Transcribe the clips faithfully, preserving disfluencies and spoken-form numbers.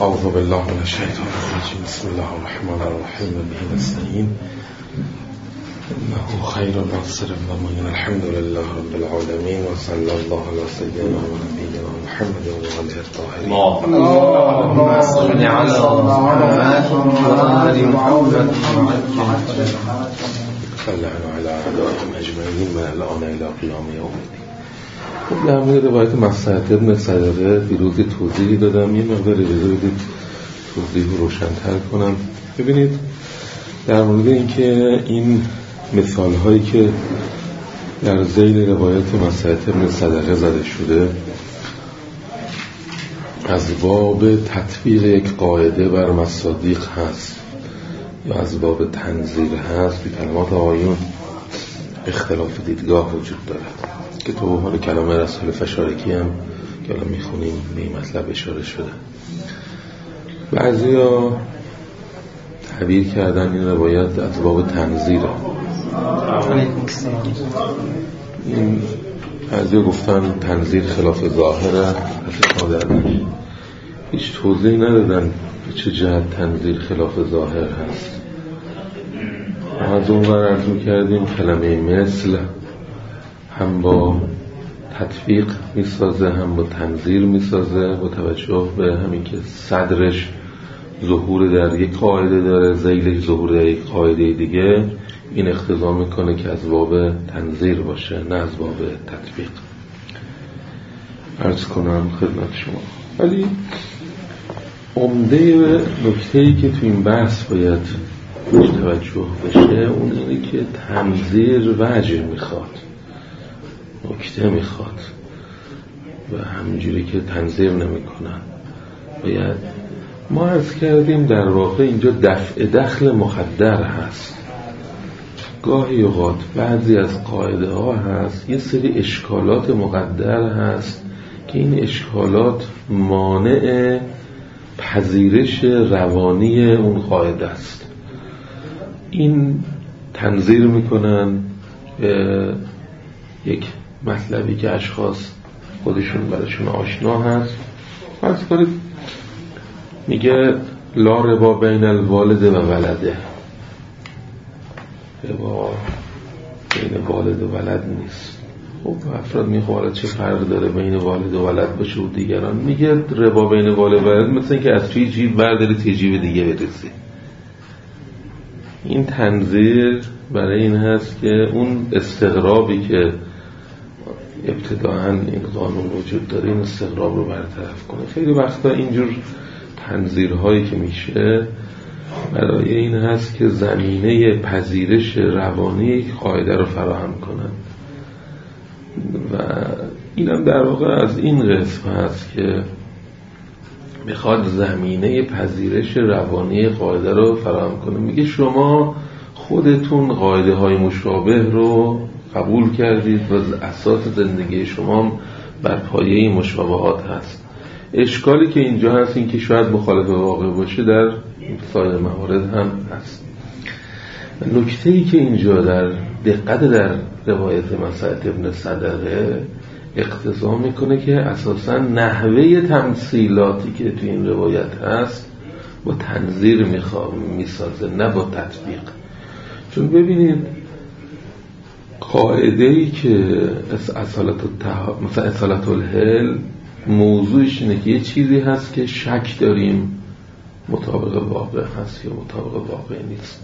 اعوذ بالله من الشیطان الرجیم. بسم الله الرحمن الرحیم و به نستعین انه خیر ناصر و معین. الحمد لله رب العالمین و صلی الله علی سیدنا و نبینا محمد و آله الطاهرین. اللهم صل علی محمد و آل محمد صلعنا علی اعدائهم اجمعین و الان الی قیام یوم الدین. خب در مورد روایت مصلحت ابن صدقه دیروز توضیحی دادم، یه مقداری بذارید توضیح رو روشن‌تر کنم. ببینید در مورد اینکه این مثال هایی که در ذیل روایت مصلحت ابن صدقه زده شده از باب تطبیق یک قاعده بر مصادیق هست یا از باب تنظیر هست، به کلمات آیون اختلاف دیدگاه وجود دارد که تو حال کلام رسول فشارکی هم که الان میخونیم به این مطلب اشاره شده. بعضی ها تعبیر کردن این روایت از باب تنظیره. این بعضی ها گفتن تنظیر خلاف ظاهره، هیچ توضیح ندادن به چه جهت تنظیر خلاف ظاهر هست. ما از اون ور عرض کردیم کلمه مثل هم با تطبیق میسازه هم با تنظیر میسازه، با توجه به همین که صدرش ظهور در یک قاعده داره، ذیلش ظهور در یک قاعده دیگه، این اقتضا میکنه که از باب تنظیر باشه نه از باب تطبیق. عرض کنم خدمت شما. ولی عمده نکته‌ای که تو این بحث باید بهش توجه بشه اون اینه که تنظیر وجه میخواد، نکته میخواد و همینجوری که تنظیر نمیکنن باید. ما عرض کردیم در واقع اینجا دفع دخل مخدر هست. گاهی اوقات بعضی از قاعده ها هست یه سری اشکالات مقدر هست که این اشکالات مانع پذیرش روانی اون قاعده است. این تنظیر میکنن به یک مطلبی که اشخاص خودشون براشون آشنا هست. فرض کنید میگه لا ربا بین الوالد و ولده، ربا بین والد و ولد نیست. خب افراد میخواد چه فرق داره بین والد و ولد باشه و دیگران؟ میگه ربا بین والد و ولد مثل اینکه از توی جیب برداری توی جیب دیگه برسی. این تنظیر برای این هست که اون استغرابی که ابتداعاً این قانون وجود داره این استغراب رو برطرف کنه. خیلی وقتا اینجور تنظیرهایی که میشه برای این هست که زمینه پذیرش روانی یک قاعده رو فراهم کنن و اینم در واقع از این قسم هست که میخواد زمینه پذیرش روانی قاعده رو فراهم کنه. میگه شما خودتون قاعده های مشابه رو قبول کردید و اساس زندگی شما بر پایه مشابهات هست. اشکالی که اینجا هست این که شاید مخالف واقع باشه در سایر موارد هم هست. نکته‌ای که اینجا در دقت در روایت مصلحت ابن صدقه اقتضا میکنه که اساساً نحوه تمثیلاتی که تو این روایت هست با تنظیر میسازه نه با تطبیق. چون ببینید قاعده‌ای که اصالت التح... مثلا اصالت الحل موضوعش اینه که یه چیزی هست که شک داریم مطابق واقع هست یا مطابق واقع نیست.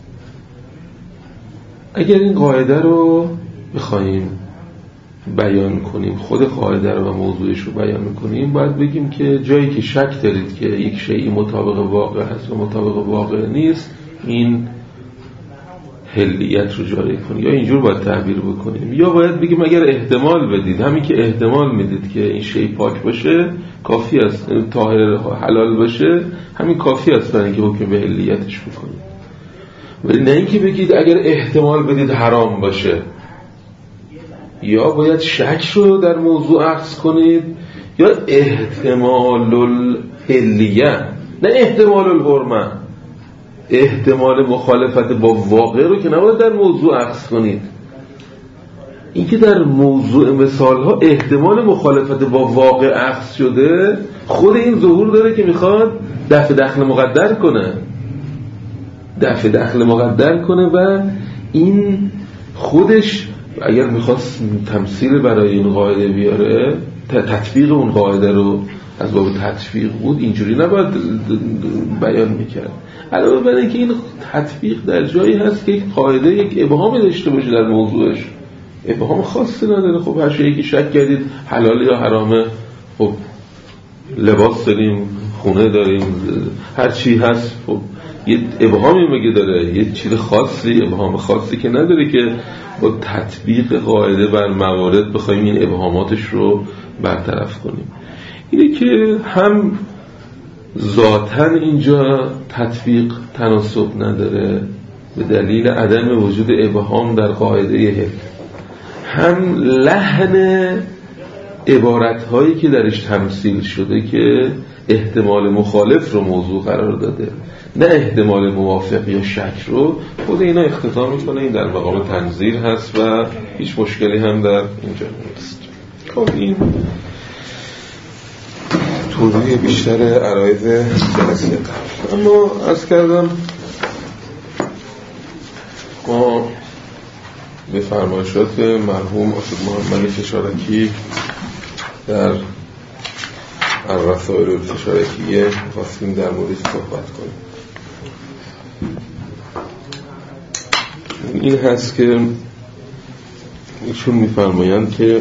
اگر این قاعده رو بخوایم بیان کنیم، خود قاعده رو و موضوعش رو بیان کنیم، باید بگیم که جایی که شک دارید که یک شیئی مطابق واقع هست و مطابق واقع نیست، این حلیت رو جاری کنیم. یا اینجور باید تعبیر بکنیم، یا باید بگیم اگر احتمال بدید، همین که احتمال میدید که این شیء پاک باشه کافی است، طاهر حلال باشه همین کافی است برای اینکه حکم به حلیتش بکنید. ولی نه اینکه بگید اگر احتمال بدید حرام باشه. یا باید شک رو در موضوع عکس کنید یا احتمال الحلیه، نه احتمال الحرمه. احتمال مخالفت با واقع رو که نباید در موضوع عکس کنید. این که در موضوع مثال ها احتمال مخالفت با واقع عکس شده، خود این ظهور داره که میخواد دفع دخل مقدر کنه دفع دخل مقدر کنه و این خودش اگر میخواست تمثیل برای این قاعده بیاره، تطبیق اون قاعده رو از باب تطبیق بود، اینجوری نباید بیان میکرد. علاوه بر اینکه این تطبیق در جایی هست که یک قاعده یک ابهامی داشته باشه در موضوعش، ابهام خاصی نداره. خب هر شیء که شک کردید حلال یا حرامه، خب لباس داریم، خونه داریم، هر چی هست، خب یه ابهامی مگه داره؟ یه چیز خاصی، ابهام خاصی که نداره که با تطبیق قاعده بر موارد بخوایم این ابهاماتش رو برطرف کنیم. اینه که هم ذاتاً اینجا تطبیق تناسب نداره به دلیل عدم وجود ابهام در قاعده حل، هم لحن عبارت‌هایی که درش تمثیل شده که احتمال مخالف رو موضوع قرار داده، نه احتمال موافق یا شک رو. خود اینا اختتام میکنه این در مقام تنزیل هست و هیچ مشکلی هم در اینجا نیست. خب این توضیح بیشتر عرایض جلسه قبل. اما عرض کردم ما به فرمایشات مرحوم استاد محمد فشارکی در الرسائل الفشارکیه خواستیم در موردش صحبت کنیم. این هست که ایشون میفرمایند که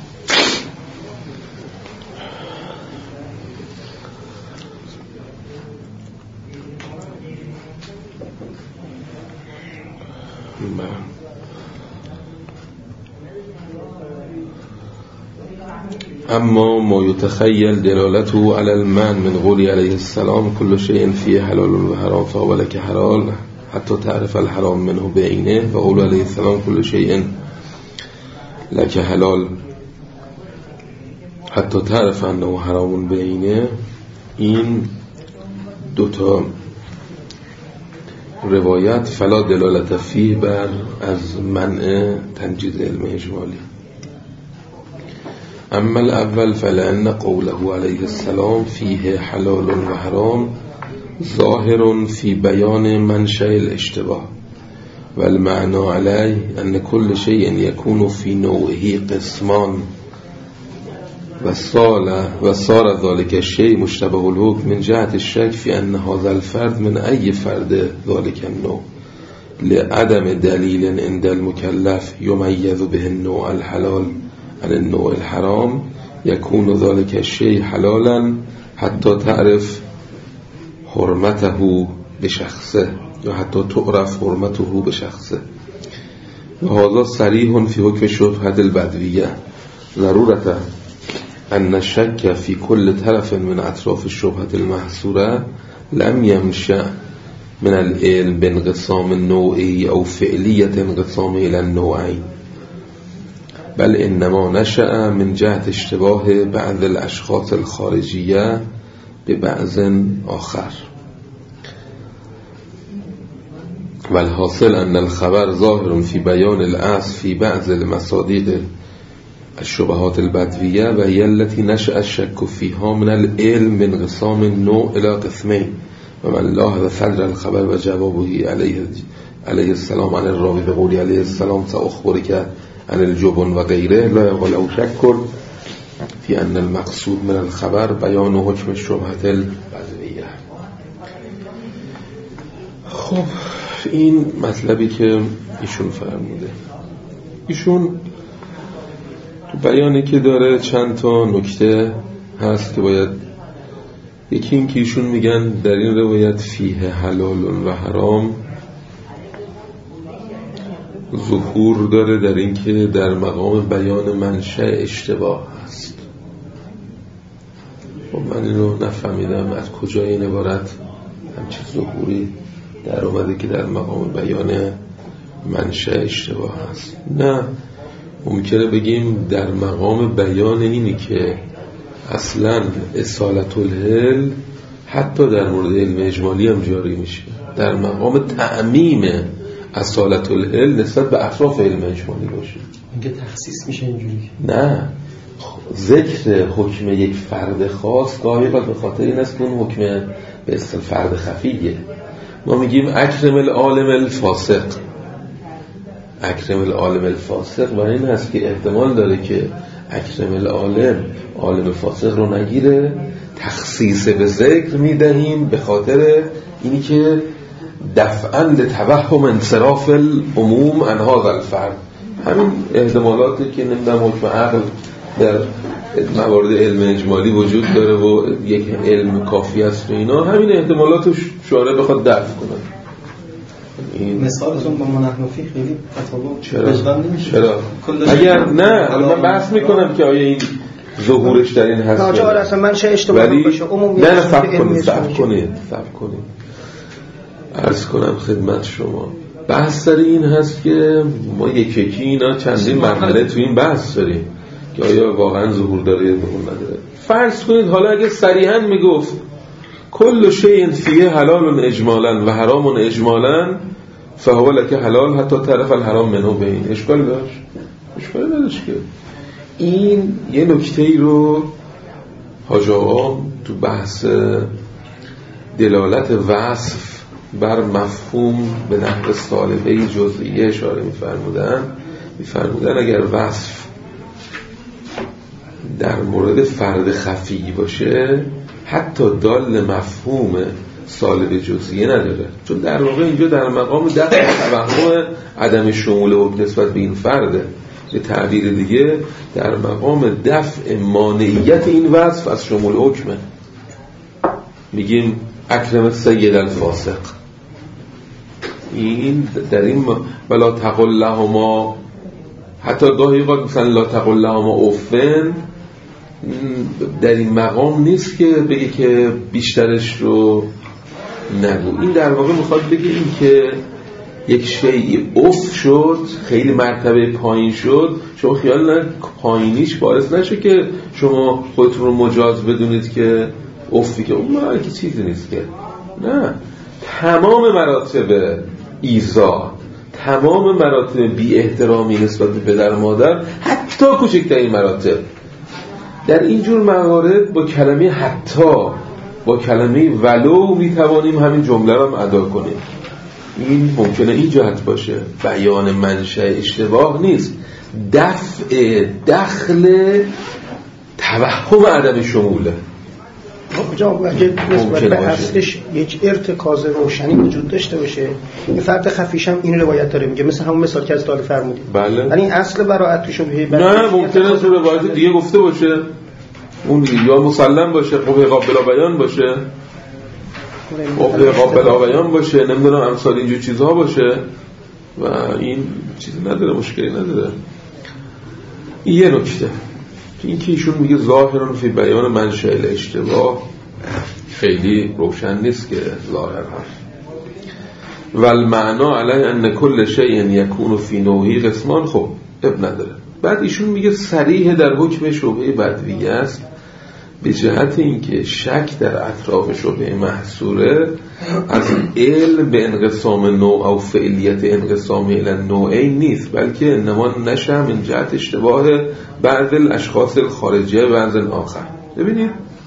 اما ما يتخيل دلالته على المعنى من قوله عليه السلام كل شيء فيه حلال وحرام فهو لك حلال حتى تعرف الحرام منه بعينه، وقول عليه السلام كل شيء لك حلال حتى تعرف انه حرام بعينه. این دوتا روایت فلا دلالت فيه بر از منع تنجیز علم اجمالی. اما الاول فلأن قوله عليه السلام فيه حلال و حرام ظاهر في بيان منشأ الاشتباه، والمعنى عليه أن كل شيء يكون في نوعه قسمان وصار ذلك الشيء مشتبه الحكم من جهة الشك في أن هذا الفرد من أي فرد ذلك النوع لعدم دليل عند المكلف يميز به النوع الحلال عن النوع الحرام يكون ذلك الشيء حلالا حتى تعرف حرمته بشخصه یا حتی تعرف حرمته بشخصه. وهذا صریح في حكم شبهة البدویه ضرورة أن الشك في كل طرف من أطراف الشبهة المحصورة لم ينشأ من العلم بانقسام النوعي أو فعلية انقسام إلى النوعين، بل إنما نشأ من جهة اشتباه بعض الأشخاص الخارجية ببعض آخر. والحاصل أن الخبر ظاهر في بيان الأصل في بعض المصادق الشبهات البدوية وهي التي نشأ الشك فيها من العلم بانقسام النوع إلى قسمين. ومن لاحظ صدر الخبر وجوابه عليه عليه السلام عن الراوي بقوله عليه السلام سأخبرك عن الجبن وغيره لا يغلو شك في أن المقصود من الخبر بيان حكم الشبهة البدوية. خب این مطلبی که ایشون فرموده، ایشون تو بیانی که داره چند تا نکته هست که باید، یکی این که ایشون میگن در این روایت فیه حلال و حرام ظهور داره در این که در مقام بیان منشأ اشتباه هست. خب من اینو نفهمیدم از کجا این عبارت همچه ظهوری در اومده که در مقام بیان منشأ اشتباه هست. نه، ممکنه بگیم در مقام بیان اینی که اصلا اصالت الحل حتی در مورد علم اجمالی هم جاری میشه، در مقام تعمیم اصالت الحل نسبت به اطراف علم اجمالی باشه. اینکه تخصیص میشه اینجوری؟ نه، ذکر حکم یک فرد خاص گاهی به خاطر این است که اون حکم به اصطلاح فرد خفیه. ما میگیم اکرم العالم الفاسق، اکرم العالم الفاسق، و این هست که احتمال داره که اکرم العالم عالم فاسق رو نگیره، تخصیص به ذکر میدهیم به خاطر اینی که دفعاً لتوهم انصراف العموم عن هذا الفرد. همین احتمالاتی که نمیدونم حکم عقل در موارد علم اجمالی وجود داره و یک علم کافی است و اینا، همین احتمالاتش شارع بخواد دفع کنه. این مثالتون با منحنفی خیلی چرا؟ چرا؟ اگر نه من بحث میکنم که آیا این ظهورش در این هست آجا آره اصلا من چه اشتباهی باشه عمومی نه نه فکر کنید فکر کنید فکر کنید عرض کنم خدمت شما. بحث در این هست که ما یک یکی اینا چندین مرحله تو این بحث داریم که آیا واقعا ظهور داره یا ظهور نداره. فرض کنید حالا اگه صریحاً میگفت کل شیء فیه حلال اجمالا و حرام اجمالا فهو لک حلال حتی طرف الحرام منو بین، اشکال داشت؟ اشکال نداشت که. این یه نکته‌ای رو حاج آقا تو بحث دلالت وصف بر مفهوم به نحو سالبه جزئیه اشاره می‌فرمودن می‌فرمودن اگر وصف در مورد فرد خفی باشه حتی دال مفهوم سالب جزئیه نداره، چون در واقع اینجا در مقام دفع توهم عدم شمول حکم نسبت به این فرده. به تعبیر دیگه در مقام دفع مانعیت این وصف از شمول حکمه. میگیم اکرم سید الفاسق، این در این ولا تقل لهما، حتی گاهی اوقات مثلا لا تقل لهما اوفن، در این مقام نیست که بگه که بیشترش رو نگو. این در واقع میخواد بگه این که یک شیء اف شد، خیلی مرتبه پایین شد، شما خیال نه پایینیش باعث نشه که شما خودتون رو مجاز بدونید که افی که اون مرا که چیزی نیست که نه، تمام مراتب ایذا، تمام مراتب بی احترامی نسبت به پدر مادر، حتی کوچکترین مراتب، در اینجور موارد با کلمه حتی، با کلمه ولو میتوانیم همین جمله رو هم ادا کنیم. این ممکنه این جهت باشه، بیان منشأ اشتباه نیست، دفع دخل توهم عدم شموله. جواب اگه نسبت به اصلش یک ارتکاز روشنی وجود داشته باشه، این فرد خفیش هم این روایت داره میگه، مثل همون مثال که از طالب فرمودید. بله. یعنی اصل براءت تو شبهه نه ممکنه تو روایت دیگه گفته باشه، اون یا مسلم باشه، قبه قابل بیان باشه، قبه قابل بیان باشه، نمیدونم امثال اینجور چیزها باشه و این چیزی نداره، مشکلی نداره. این یه نکته. این که ایشون میگه ظاهرا فی بیان منشأ الاشتباه، خیلی روشن نیست که ظاهر هست. والمعنا علی ان کل شیء یکون فی نوعی قسمان، خب اب نداره. بعد ایشون میگه صریح در حکم شبهه بدویه است به جهت اینکه شک در اطراف شبهه محصوره از علم به انقسام نوع او فعلیت انقسام الى نوعین نیست، بلکه انما نشه من جهت اشتباه بعض الاشخاص الخارجیه بعض آخر. ببینید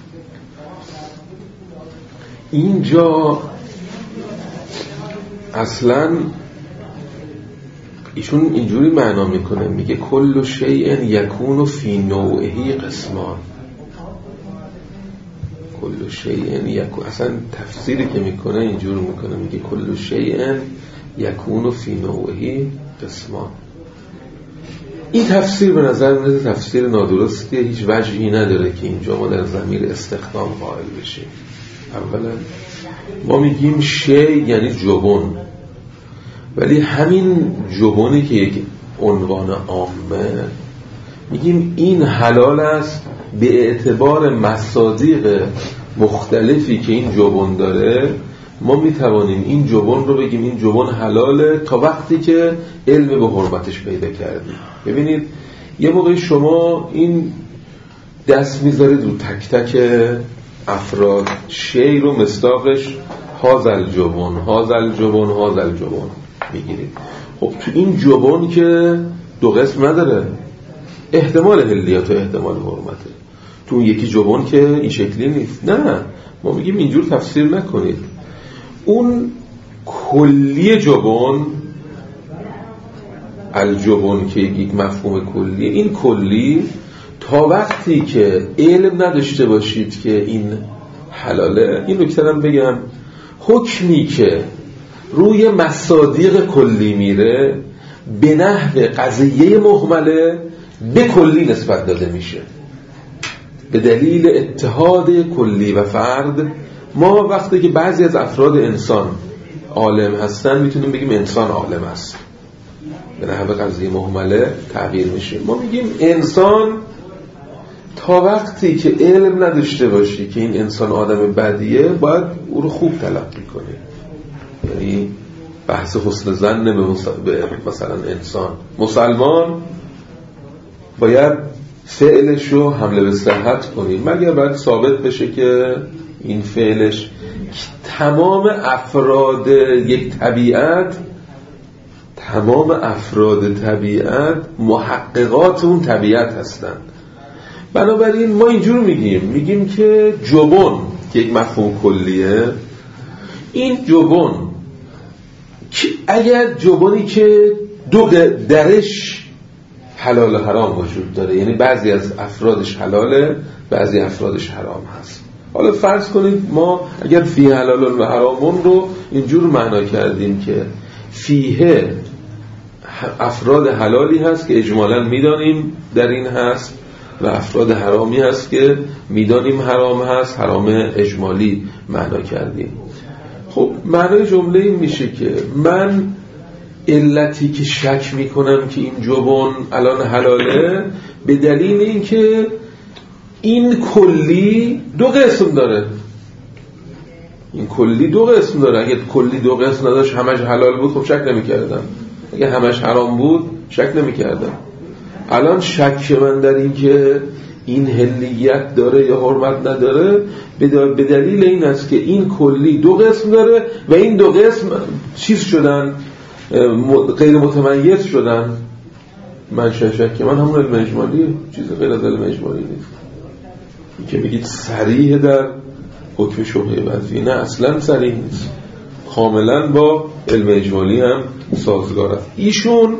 اینجا اصلا ایشون اینجوری معنا میکنه، میگه کل شیء یکون فی نوعه قسمان، کل شیء یکون، اصلا تفسیری که میکنه اینجوری میکنه، میگه کل شیء یکون فی نوعه قسمان. این تفسیر به نظر میاد تفسیر نادرستیه، هیچ وجهی نداره که اینجا ما در ضمیر استخدام قائل بشیم. اولا ما میگیم شی یعنی جبن، ولی همین جبنی که یک عنوان عامه، میگیم این حلال است به اعتبار مصادیق مختلفی که این جبن داره. ما میتوانیم این جبن رو بگیم این جبن حلاله تا وقتی که علم به حرمتش پیدا کردیم. ببینید یه موقع شما این دست میذارید رو تک تک افراد، شی رو مصداقش هازل جبن هازل جبن هازل جبن میگیرید. خب تو این جبن که دو قسم نداره، احتمال حلیت و احتمال حرمته. تو اون یکی جبن که این شکلی نیست. نه، ما میگیم اینجور تفسیر نکنید. اون کلی جبن، الجبن که یک مفهوم کلی، این کلی تا وقتی که علم نداشته باشید که این حلاله، این نکته هم بگم، حکمی که روی مصادیق کلی میره به نحو قضیه مهمله به کلی نسبت داده میشه. به دلیل اتحاد کلی و فرد، ما وقتی که بعضی از افراد انسان عالم هستن میتونیم بگیم انسان عالم است، به نحو قضیه مهمله تغییر میشه. ما میگیم انسان تا وقتی که علم نداشته باشی که این انسان آدم بدیه، باید او رو خوب تلقی کنی. یعنی بحث حسن ظن به مثلا انسان مسلمان باید فعلش رو حمله به صحت کنی، مگر باید ثابت بشه که این فعلش تمام افراد یک طبیعت تمام افراد طبیعت محققات اون طبیعت هستند. بنابراین ما اینجور میگیم میگیم که جبن که یک مفهوم کلیه، این جبن اگر جبنی که دو درش حلال و حرام وجود داره، یعنی بعضی از افرادش حلاله بعضی افرادش حرام هست. حالا فرض کنید ما اگر فیه حلال و حرامون رو اینجور معنا کردیم که فیه افراد حلالی هست که اجمالاً میدانیم در این هست و افراد حرامی هست که میدانیم حرام هست، حرام اجمالی معنا کردیم. خب معنای جمله این میشه که من علتی که شک میکنم که این جبن الان حلاله به دلیل این که این کلی دو قسم داره. این کلی دو قسم داره. اگه کلی دو قسم نداشت همش حلال بود، خب شک نمیکردم. اگه همش حرام بود شک نمیکردم. الان شک من در این که این حلیت داره یا حرمت نداره به دلیل این است که این کلی دو قسم داره و این دو قسم چیز شدن، غیر متمیز شدن. من شک من همون علم اجمالی، چیز غیر از علم اجمالی نیست. این که میگید صریح در حکم شبهه وضعی، نه اصلا صریح نیست، کاملا با علم اجمالی هم سازگار است. ایشون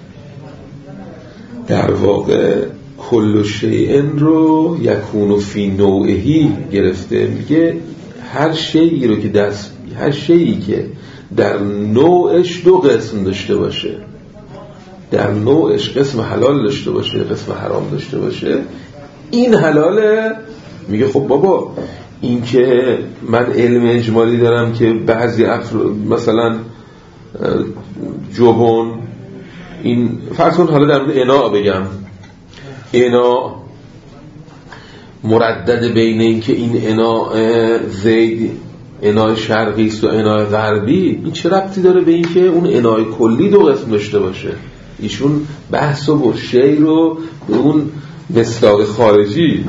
در واقع کل شیئن رو یکون فی نوعهی گرفته، میگه هر شیئی رو که دست هر شیئی که در نوعش دو قسم داشته باشه، در نوعش قسم حلال داشته باشه قسم حرام داشته باشه، این حلاله. میگه خب بابا این که من علم اجمالی دارم که بعضی افراد مثلا جبن، این فرض کن حالا در مورد انا بگم، انا مردد بین این که این انا زید انای شرقی است و انای غربی، این چه ربطی داره به این که اون انای کلی دو قسم داشته باشه؟ ایشون بحث و شی رو به اون مصداق خارجی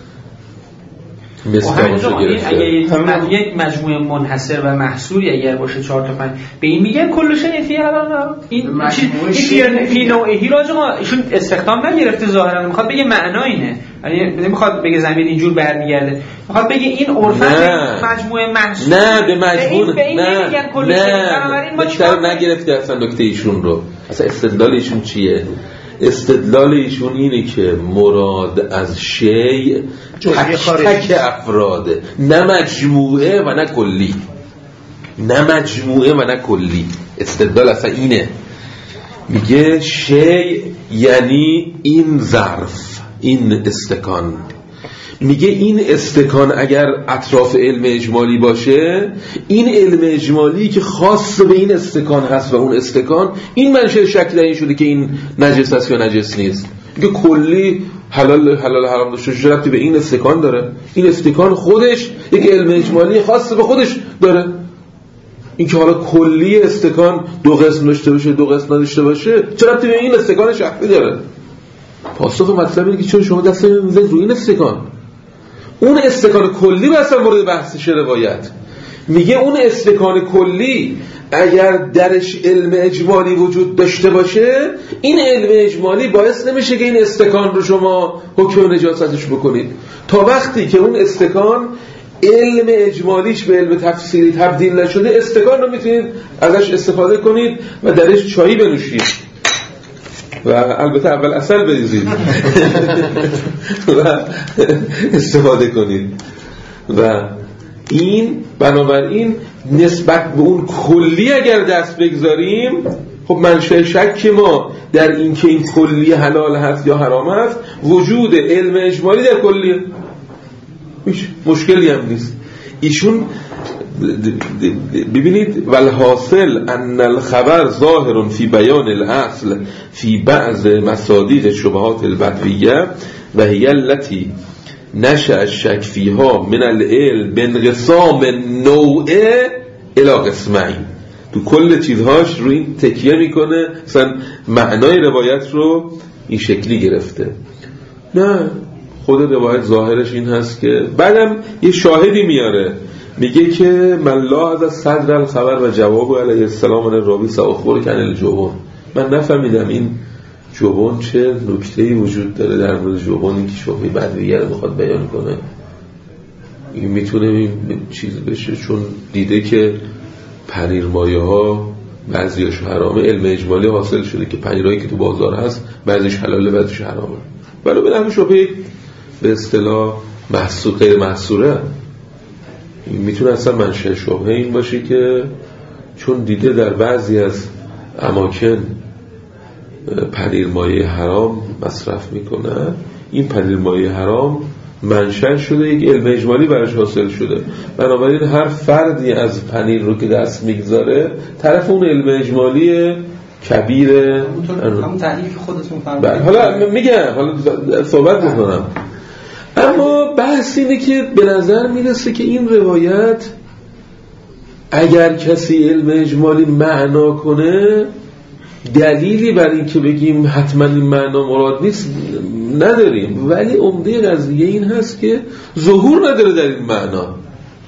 مصداقش رو گرفته. اگه یک مجموعه منحصر و محصوری اگر باشه چهار تا پنج، به این میگن کلش نفی حلال. این مجموعه فی نوعی راجع ما ایشون استخدام نگرفته، ظاهرا میخواد بگه معنا اینه، یعنی نمیخواد بگه زمین اینجور برمیگرده، میخواد بگه این عرفا مجموعه محصول، نه به مجموعه، نه نه بیشتر نگرفته اصلا نکته ایشون رو. اصلا استدلال ایشون چیه؟ استدلال ایشون اینه که مراد از شیء تک افراده، نه مجموعه و نه کلی، نه مجموعه و نه کلی. استدلال اصلا اینه، میگه شیء یعنی این ظرف، این استکان. میگه این استکان اگر اطراف علم اجمالی باشه، این علم اجمالی که خاص به این استکان هست و اون استکان، این منشأ شک در این شده که این نجس است یا نجس نیست. میگه کلی حلال حلال حرام داشته چه ربطی به این استکان داره؟ این استکان خودش یک علم اجمالی خاص به خودش داره. این که حالا کلی استکان دو قسم داشته باشه دو قسم نداشته باشه چه ربطی به این استکان شخصی داره؟ پاسخ مطلب اینه که چون شما دست می‌ذارید روی این استکان، اون استکان کلی به اصلا مورد بحثش روایت. میگه اون استکان کلی اگر درش علم اجمالی وجود داشته باشه، این علم اجمالی باعث نمیشه که این استکان رو شما حکم نجاستش بکنید تا وقتی که اون استکان علم اجمالیش به علم تفصیلی تبدیل نشده، استکان رو میتونید ازش استفاده کنید و درش چایی بنوشید و البته اول عسل بریزید و استفاده کنید. و این بنابراین نسبت به اون کلی اگر دست بگذاریم، خب منشأ شک ما در این که این کلی حلال هست یا حرام هست وجود علم اجمالی در کلیه، هیچ مشکلی هم نیست. ایشون ببینید والحاصل ان الخبر ظاهر فی بیان الاصل فی بعض مصادیق شبهات البدویه و هی التي نشأ الشک فیها من العلم بانقسام النوع الی قسمین. تو کل چیزهاش رو این تکیه میکنه، مثلا معنای روایت رو این شکلی گرفته. نه، خود روایت ظاهرش این هست که بعدم یه شاهدی میاره، میگه که من لاحظ از صدر الخبر و جواب علیه السلام علی راوی ساخبر کن الجبن. من نفهمیدم این جبن چه نکته‌ای وجود داره در مورد جبن، این که شبهه بدویه رو بخواد بیان کنه. این میتونه این چیز بشه چون دیده که پنیر مایه ها بعضیش حرامه، علم اجمالی حاصل شده که پنیرهایی که تو بازار هست بعضیش حلاله بعضیش حرامه، ولی به نحو شبهه به اصطلاح محصور غیر محصوره. این میتونه اصلا منشأ شبهه این باشه که چون دیده در بعضی از اماکن پنیر مایه حرام مصرف میکنه، این پنیر مایه حرام منشأ شده یک علم اجمالی براش حاصل شده، بنابراین هر فردی از پنیر رو که دست میگذاره طرف اون علم اجمالی کبیره. همون تعریف خودتون فرمودید. حالا میگم، حالا صحبت میکنم. اما بحث اینه که به نظر میرسه که این روایت اگر کسی علم اجمالی معنا کنه دلیلی بر این که بگیم حتما این معنا مراد نیست نداریم، ولی عمده قضیه این هست که ظهور نداره در این معنا.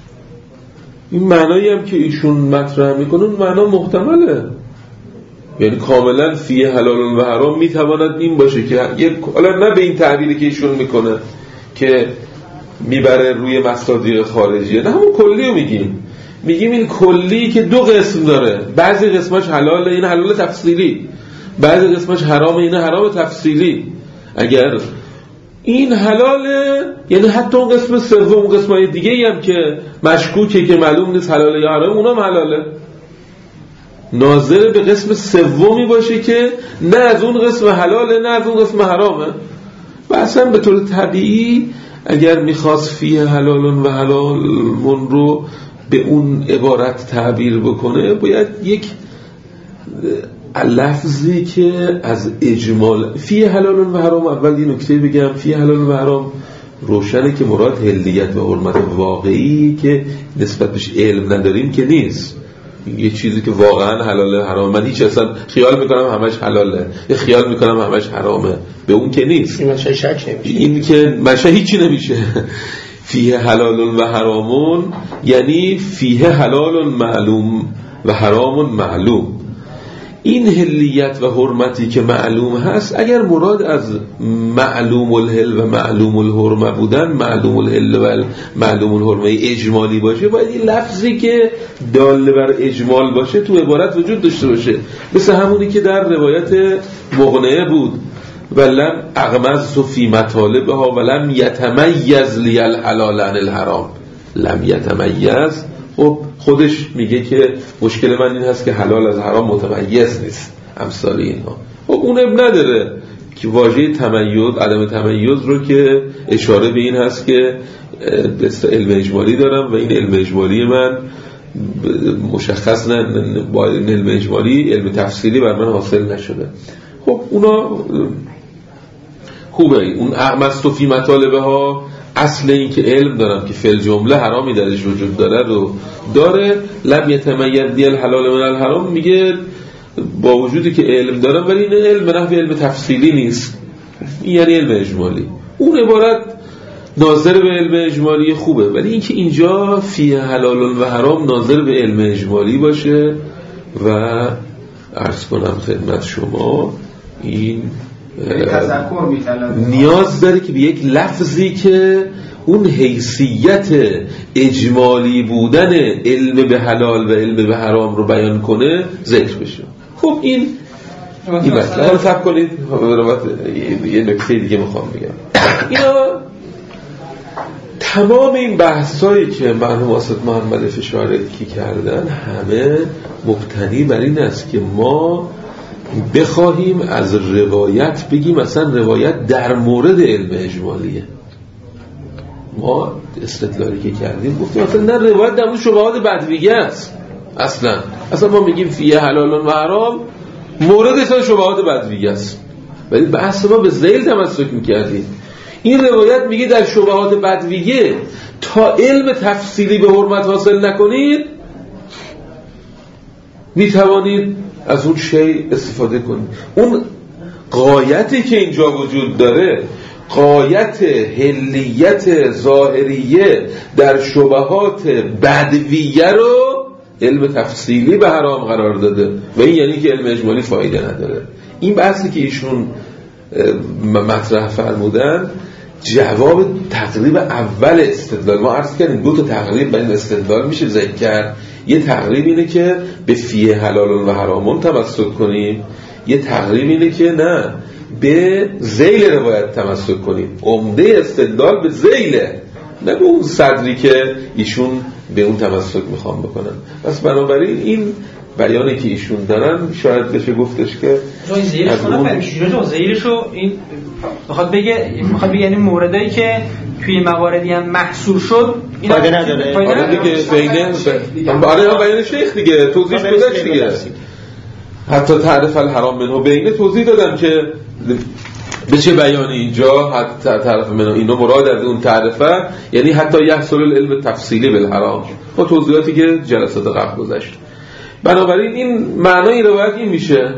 این معنایی هم که ایشون مطرح میکنه اون معنا محتمله، یعنی کاملا فیه حلال و حرام میتواند این باشه که حالا نه به این تعبیری که ایشون میکنه که میبره روی مصادیق خارجیه، نه همون کلی رو میگیم. میگیم این کلی که دو قسم داره، بعضی قسمش حلاله، این حلال تفصیلی، بعضی قسمش حرامه، این حرام تفصیلی. اگر این حلاله یعنی حتی اون قسم سوم، قسمای دیگه هم که مشکوکه که معلوم نیست حلاله یا حرام، اونم حلاله، ناظر به قسم سومی باشه که نه از اون قسم حلاله نه از اون قسم حرامه. و اصلا به طور طبیعی اگر میخواست فیه حلال و حلال من رو به اون عبارت تعبیر بکنه باید یک لفظی که از اجمال فیه حلال و حرام، اول یه نکته بگم، فیه حلال و حرام روشنه که مراد هلیت و حرمت واقعی که نسبت بهش علم نداریم که نیست، یه چیزی که واقعا حلاله حرام، من هیچ اصلا خیال میکنم همش حلاله یا خیال میکنم همش حرامه، به اون که نیست. این مشه شک نمیشه، این که مشه هیچی نمیشه. فیه حلال و حرامون یعنی فیه حلال معلوم و حرام معلوم. این حلیت و حرمتی که معلوم هست اگر مراد از معلوم الحل و معلوم الحرمه بودن، معلوم الحل و معلوم الحرمه اجمالی باشه، باید این لفظی که دال بر اجمال باشه تو عبارت وجود داشته باشه، مثل همونی که در روایت مغنیه بود ولم اغمز فی مطالبها ولم یتمیز لی الحلال عن الحرام. لم یتمیز، خب خودش میگه که مشکل من این هست که حلال از حرام متمیز نیست، امثال اینها. خب اون اب نداره که واژه تمیز، عدم تمیز رو که اشاره به این هست که علم اجمالی دارم و این علم اجمالی من مشخص نه با علم اجمالی علم تفصیلی بر من حاصل نشده. خب اونا خوبه، اون اعمست فی مطالبه ها اصل این که علم دارم که فی الجمله حرامی درش وجود داره رو داره. لم یتمیز دی الحلال من الحرام میگه با وجودی که علم دارم ولی این علم نحو علم تفصیلی نیست، این یعنی علم اجمالی. اون عبارت ناظر به علم اجمالی خوبه، ولی اینکه اینجا فی حلال و حرام ناظر به علم اجمالی باشه و عرض کنم خدمت شما این تذکر می‌طلبه، نیاز داره که به یک لفظی که اون حیثیت اجمالی بودن علم به حلال و علم به حرام رو بیان کنه ذکر بشه. خب این این مطلب رو فکر کنید. یه نکته دیگه میخوام بگم، اینا تمام این بحثایی که مرحوم اسد محمد فشارکی کردن همه مبتنی بر این است که ما بخواهیم از روایت بگیم مثلا روایت در مورد علم اجمالیه. ما استدلالی که کردیم گفتیم مثلا نه، روایت در مورد شبهات بدویه است. اصلا اصلا ما میگیم فیه حلال و حرام موردش شبهات بدویه است، ولی بحث ما به ذیل تمسک میکردیم. این روایت میگه در شبهات بدویه تا علم تفصیلی به حرمت حاصل نکنید میتوانید از اون شی استفاده کنید. اون قایتی که اینجا وجود داره، قایت حلیت ظاهریه در شبهات بدویه رو علم تفصیلی به حرام قرار داده و این یعنی که علم اجمالی فایده نداره. این بحثی که ایشون مطرح فرمودن جواب تقریب اول استدلال. ما عرض کردیم دو تا تقریب بین استدلال میشه ذکر کرد. یه تقریب اینه که به فیه حلال و حرامون تمسک کنیم، یه تقریب اینه که نه، به ذیل روایت تمسک کنیم. عمده استدلال به ذیله، نه به اون صدری که ایشون به اون تمسک میخوام بکنن. پس بنابراین این بیانی که ایشون دارن شاید بشه گفتش که جای زیرش کنم فرمیشه جای زیرشو این میخواد بگه میخواد بگه یعنی موردایی که توی مواردی هم محصول شد اینا فایده نداره. آره دیگه بینه آره بیان شیخ دیگه توضیح گذاشت دیگه. حتی تعریف الحرام منه بینه توضیح دادم که به چه بیانی اینجا حتی تعریف منه اینو مراد از اون تعریفه یعنی حتی یحصل العلم تفصیلی بالحرام با توضیحاتی که جلسات قبل گذاشت. بنابراین این معنای روایت این میشه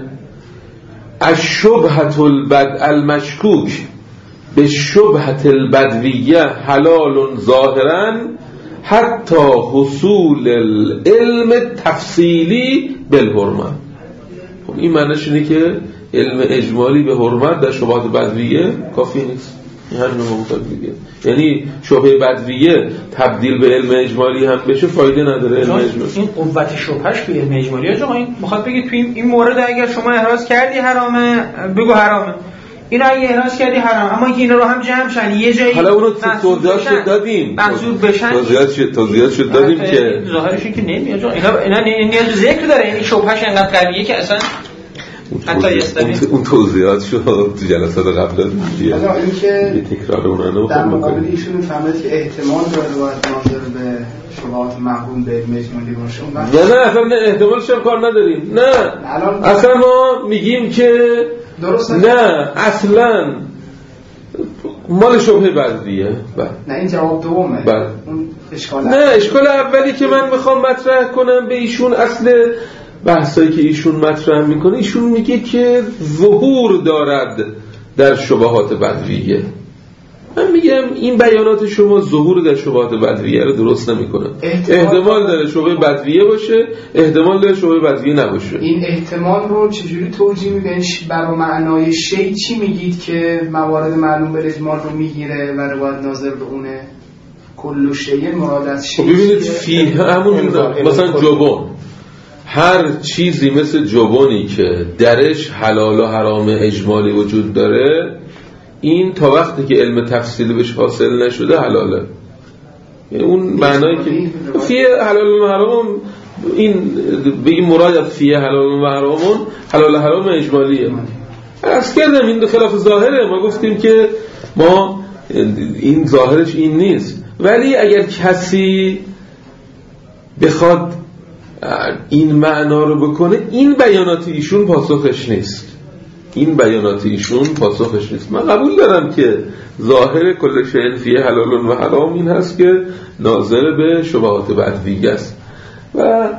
الشبهة البد المشکوک به شبهة البدویه حلال ظاهرا حتی حصول العلم تفصیلی بالحرمه. خب این معنیش اینه که علم اجمالی به حرمت در شبهات بدویه کافی نیست. این همین موضوع دیگه، یعنی شبهه بدویه تبدیل به علم اجمالی هم بشه فایده نداره. علم اجمالی این قوت شبهش به علم اجمالی آقا این میخواد بگه تو این مورد اگر شما احراز کردی حرامه بگو حرامه، اینا اگه احراز کردی حرام، اما اینکه اینا رو هم جمع شن یه جایی حالا اونو توضیحات شد دادیم محضور بشن توضیحات شد توضیحات شد دادیم که ظاهرش این که نمیاد اینا اینا نیاز ذکر داره. یعنی شبهش انقدر قویه که اصلا اون توضیحات شد تو جلسات قبل دادیم. حالا اینکه تکرار اونها رو در مقابل ایشون میفهمید که احتمال داره باید ناظر به شبهات محروم به علم اجمالی باشه. نه نه اصلا نه احتمالش هم کار نداریم. نه اصلا ما میگیم که درست نه اصلا مال شبهه بدویه. نه این جواب دومه. بله. اون اشکال نه اشکال اولی که من میخوام مطرح کنم به ایشون اصل بحثایی که ایشون مطرح میکنه، ایشون میگه که ظهور دارد در شبهات بدویه. من میگم این بیانات شما ظهور در شبهات بدویه رو درست نمیکنه. احتمال, احتمال داره شبهه بدویه باشه، احتمال داره شبهه بدویه نباشه. این احتمال رو چجوری توجیه میکنید؟ برای معنای شی چی میگید که موارد معلوم به اجمال رو میگیره و روایت ناظر به اونه؟ کل شیء مراد از شی. ببینید فیه همون مثلا جبن، هر چیزی مثل جبنی که درش حلال و حرام اجمالی وجود داره، این تا وقتی که علم تفصیلی بهش حاصل نشده حلاله. یعنی اون معنایی که فیه حلال و حرام، این به این مراد از فیه حلال و حرامون حلال و حرام اجمالیه. عرض کردم این خلاف ظاهره. ما گفتیم که ما این ظاهرش این نیست، ولی اگر کسی بخواد این معنا رو بکنه، این بیانات ایشون پاسخش نیست. این بیانات ایشون پاسخش نیست. من قبول دارم که ظاهر کل شیء فیه حلال و حرام این هست که ناظر به شبهات بدویه است. و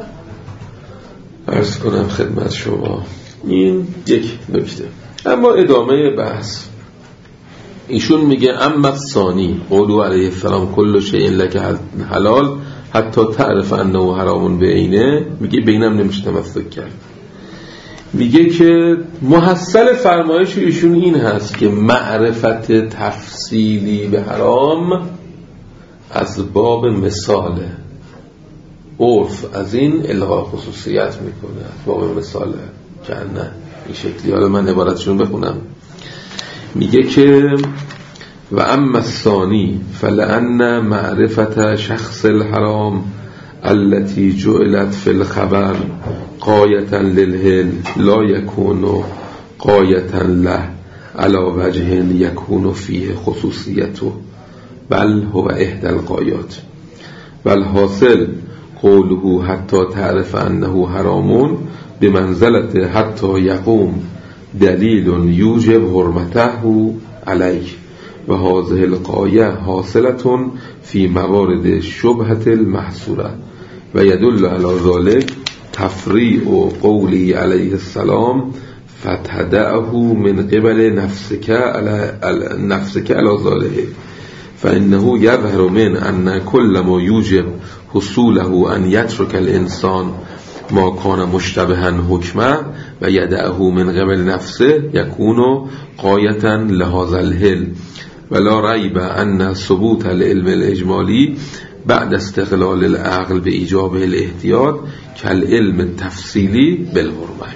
عرض کنم خدمت شما این یک نکته. اما ادامه بحث ایشون میگه اما ثانی قولو علیه السلام کل شیء لک حلال حتی تعرف انه حرام بعینه، میگه بینم نمیشه تمسک کرد. میگه که محصل فرمایش ایشون این هست که معرفت تفصیلی به حرام از باب مثاله، عرف از این الغا خصوصیت میکنه، از باب مثاله که نه این شکلی. حالا من عبارتشون بخونم. میگه که و اما الثانی فلأن معرفت شخص الحرام التي جعلت في الخبر قایتا للهل لا يكون قایتا له على وجه يكون فيه خصوصیته بل هو احدى القایات بل حاصل قوله حتى تعرف انه حرام بمنزلة حتى يقوم دلیل یوجب حرمته علیه و هذه القایه حاصلة في موارد شبهة المحصورة و يدل على ذلك تفریع قولی علیه السلام فتدعه من قبل نفسك على نفسك على ذلك فإنه يظهر من أن كل ما يوجب حصوله أن يترك الإنسان ما كان مشتبها حكما و يدعه من قبل نفسه يكون قایة لهذا الهل ولا ريب أن ثبوت العلم الإجمالي بعد استقلال العقل به ایجاب الاحتیاط کالعلم التفصیلی بالحرمه.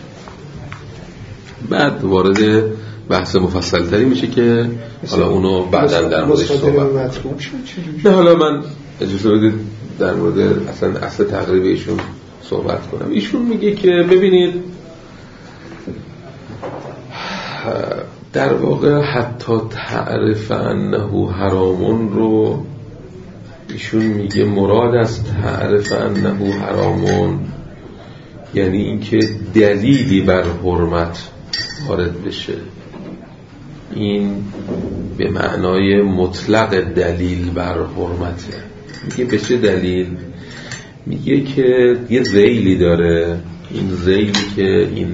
بعد وارد بحث مفصل تری میشه که حالا اونو بعداً در موردش صحبت. نه حالا من اجازه بدید در مورد اصلا اصل تقریب ایشون صحبت کنم. ایشون میگه که ببینید در واقع حتی تعرف انه حرامون رو ایشون میگه مراد از تعرف انه حرامون یعنی اینکه دلیلی بر حرمت وارد بشه. این به معنای مطلق دلیل بر حرمته. میگه به چه دلیل؟ میگه که یه ذیلی داره، این ذیلی که این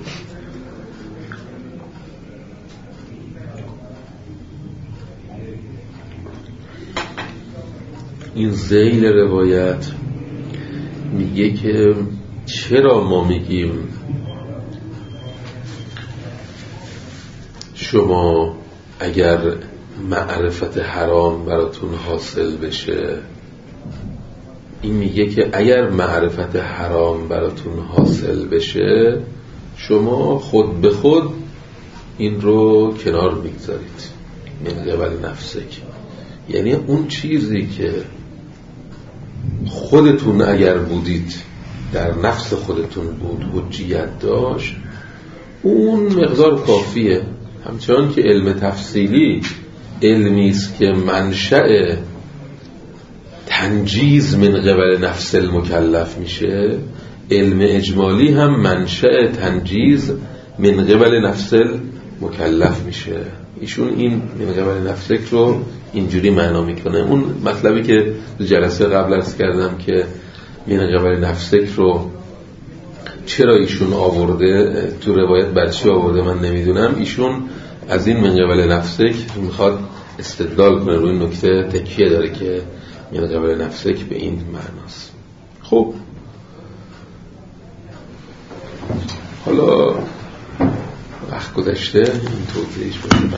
این ذیل روایت میگه که چرا ما میگیم شما اگر معرفت حرام براتون حاصل بشه، این میگه که اگر معرفت حرام براتون حاصل بشه شما خود به خود این رو کنار میگذارید من قبل نفسک، یعنی اون چیزی که خودتون اگر بودید در نفس خودتون بود حجیت داشت اون مقدار کافیه. همچنان که علم تفصیلی علمی است که منشأ تنجیز من قبل نفس المکلف میشه، علم اجمالی هم منشأ تنجیز من قبل نفس المکلف میشه. ایشون این من قبل نفسک رو اینجوری معنا میکنه. اون مطلبی که تو جلسه قبل عرض کردم که من قبل نفسک رو چرا ایشون آورده تو روایت بر چی آورده من نمیدونم. ایشون از این من قبل نفسک میخواد استدلال کنه، روی نکته تکیه داره که من قبل نفسک به این معناست. خب حالا وقت گذشته این توضیحش بود.